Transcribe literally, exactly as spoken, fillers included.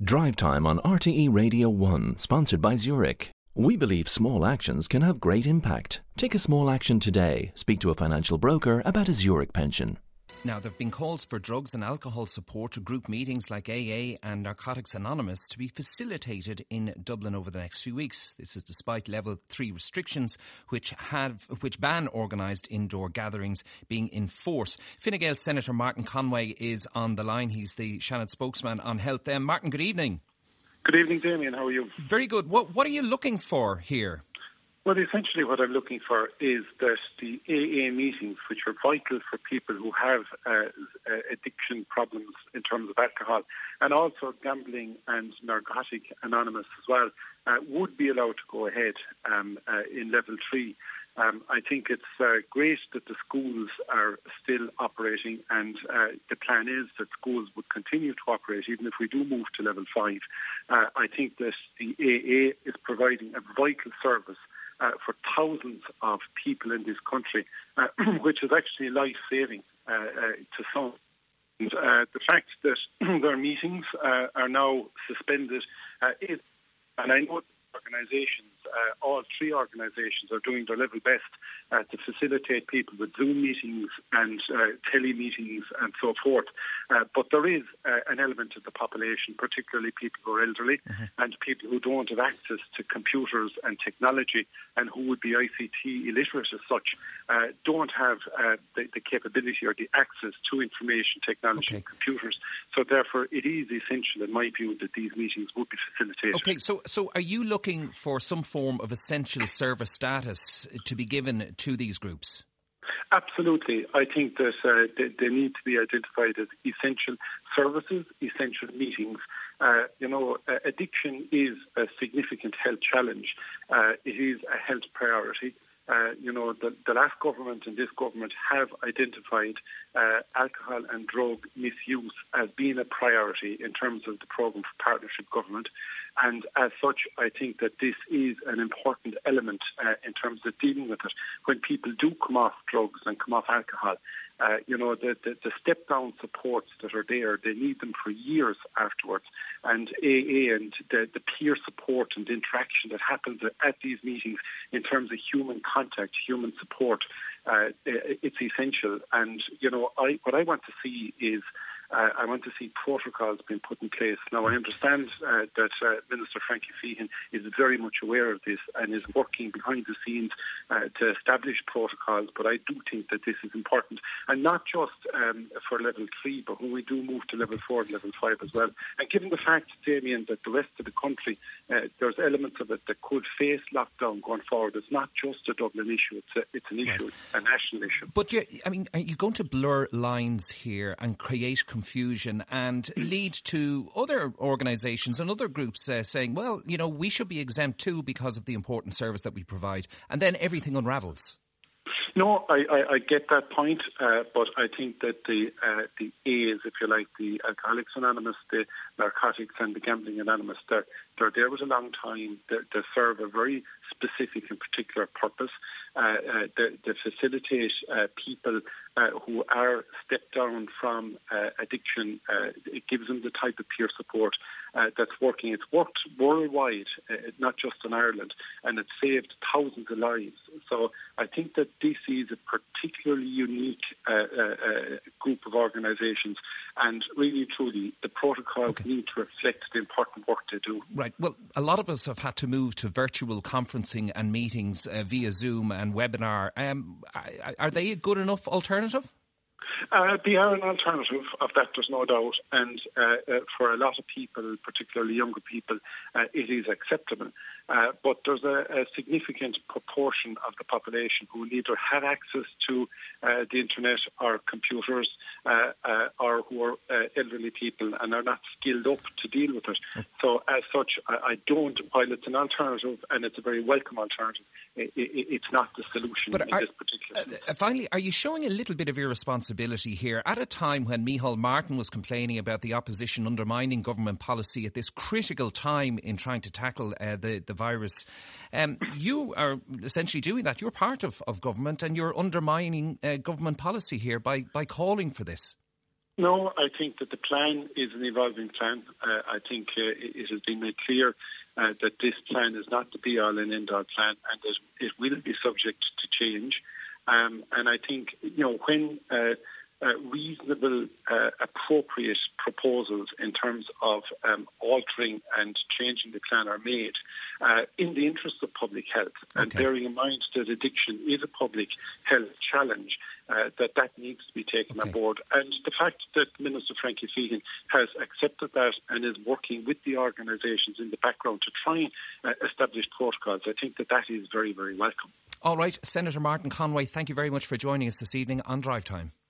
Drive Time on R T E Radio one, sponsored by Zurich. We believe small actions can have great impact. Take a small action today. Speak to a financial broker about a Zurich pension. Now, there have been calls for drugs and alcohol support to group meetings like A A and Narcotics Anonymous to be facilitated in Dublin over the next few weeks. This is despite level three restrictions which have which ban organised indoor gatherings being in force. Fine Gael Senator Martin Conway is on the line. He's the Shannon spokesman on health. Um, Martin, good evening. Good evening, Damien. How are you? Very good. What, what are you looking for here? Well, essentially what I'm looking for is that the A A meetings, which are vital for people who have uh, addiction problems in terms of alcohol, and also gambling and narcotic anonymous as well, uh, would be allowed to go ahead um, uh, in level three. Um, I think it's uh, great that the schools are still operating, and uh, the plan is that schools would continue to operate even if we do move to level five. Uh, I think that the A A is providing a vital service Uh, for thousands of people in this country, uh, which is actually life-saving uh, uh, to some. And, uh, the fact that their meetings uh, are now suspended uh, is, and I know organisations, uh, all three organisations are doing their level best uh, to facilitate people with Zoom meetings and uh, tele meetings and so forth. Uh, but there is uh, an element of the population, particularly people who are elderly mm-hmm. and people who don't have access to computers and technology and who would be I C T illiterate as such, uh, don't have uh, the, the capability or the access to information technology okay. and computers. So therefore it is essential in my view that these meetings would be facilitated. Okay, so, so are you looking for some form of essential service status to be given to these groups? Absolutely. I think that uh, they, they need to be identified as essential services, essential meetings. Uh, you know, uh, addiction is a significant health challenge. Uh, it is a health priority. Uh, you know, the, the last government and this government have identified uh, alcohol and drug misuse as being a priority in terms of the programme for partnership government. And as such, I think that this is an important element uh, in terms of dealing with it. When people do come off drugs and come off alcohol, uh, you know, the, the, the step-down supports that are there, they need them for years afterwards. And A A and the, the peer support and interaction that happens at these meetings in terms of human contact, human support, uh, it's essential. And, you know, I, what I want to see is Uh, I want to see protocols being put in place. Now, I understand uh, that uh, Minister Frankie Feehan is very much aware of this and is working behind the scenes uh, to establish protocols, but I do think that this is important. And not just um, for level three, but when we do move to level four and level five as well. And given the fact, Damien, that the rest of the country, uh, there's elements of it that could face lockdown going forward. It's not just a Dublin issue, it's, a, it's an issue, right. a national issue. But, you're, I mean, are you going to blur lines here and create confusion and lead to other organisations and other groups uh, saying, well, you know, we should be exempt too because of the important service that we provide, and then everything unravels? No, I, I, I get that point, uh, but I think that the uh, the A's, if you like, the Alcoholics Anonymous, the Narcotics and the Gambling Anonymous, they're, they're there with a long time. They, they serve a very specific and particular purpose. Uh, uh, they, they facilitate uh, people uh, who are stepped down from uh, addiction. Uh, it gives them the type of peer support uh, that's working. It's worked worldwide, uh, not just in Ireland, and it's saved thousands of lives. So I think that this is a particularly unique uh, uh, uh, group of organisations, and really, truly, the protocols okay. need to reflect the important work they do. Right. Well, a lot of us have had to move to virtual conferencing and meetings uh, via Zoom and webinar. Um, are they a good enough alternative? Uh, they are an alternative, of that there's no doubt, and uh, uh, for a lot of people, particularly younger people, uh, it is acceptable. Uh, but there's a, a significant proportion of the population who neither have access to uh, the internet or computers uh, uh, or who are uh, elderly people and are not skilled up to deal with it. Mm. So as such, I, I don't, while it's an alternative and it's a very welcome alternative, it, it, it's not the solution but in are, this particular uh, Finally, are you showing a little bit of irresponsibility here at a time when Micheál Martin was complaining about the opposition undermining government policy at this critical time in trying to tackle uh, the, the virus? Um, you are essentially doing that. You're part of, of government and you're undermining uh, government policy here by, by calling for this. No, I think that the plan is an evolving plan. Uh, I think uh, it has been made clear uh, that this plan is not the be-all and end-all plan, and that it will be subject to change. Um, and I think, you know, when uh, uh, reasonable, uh, appropriate proposals in terms of um, altering and changing the plan are made uh, in the interest of public health, okay. and bearing in mind that addiction is a public health challenge, Uh, that that needs to be taken okay. on board. And the fact that Minister Frankie Feehan has accepted that and is working with the organisations in the background to try and uh, establish protocols, I think that that is very, very welcome. All right, Senator Martin Conway, thank you very much for joining us this evening on Drive Time.